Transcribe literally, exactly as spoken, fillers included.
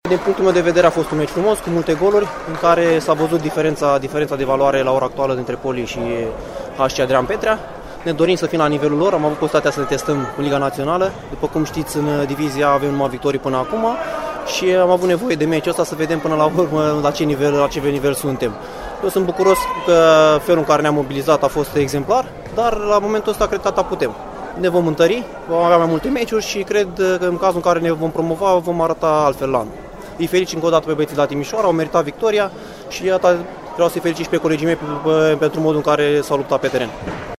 Din punctul meu de vedere a fost un meci frumos, cu multe goluri, în care s-a văzut diferența, diferența de valoare la ora actuală dintre Poli și H C Adrian Petrea. Ne dorim să fim la nivelul lor, am avut posibilitatea să ne testăm în Liga Națională. După cum știți, în divizia avem numai victorii până acum și am avut nevoie de meciul ăsta să vedem până la urmă la ce nivel, la ce nivel suntem. Eu sunt bucuros că felul în care ne-am mobilizat a fost exemplar, dar la momentul ăsta cred că atât putem. Ne vom întări, vom avea mai multe meciuri și cred că în cazul în care ne vom promova, vom arăta altfel la anul. Îi felicit încă o dată pe băieții de la Timișoara, au meritat victoria și iată, vreau să-i felicit și pe colegii mei pentru modul în care s-au luptat pe teren.